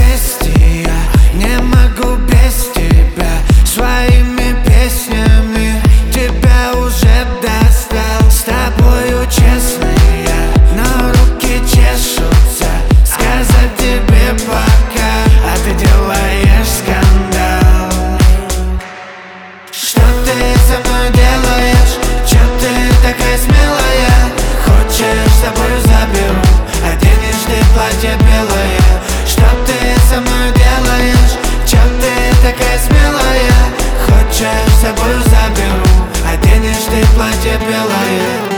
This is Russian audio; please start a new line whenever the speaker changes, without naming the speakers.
бестия, не могу без тебя. Своими песнями тебя уже достал. С тобою честный я, но руки чешутся сказать тебе пока, а ты делаешь скандал. Что ты со мной делаешь? Чё ты такая смелая? Хочешь, с тобою заберу, оденешь ты платье белое. Что ты со мной делаешь? Чё ты такая смелая? Хочешь, с собою заберу, оденешь ты платье белое.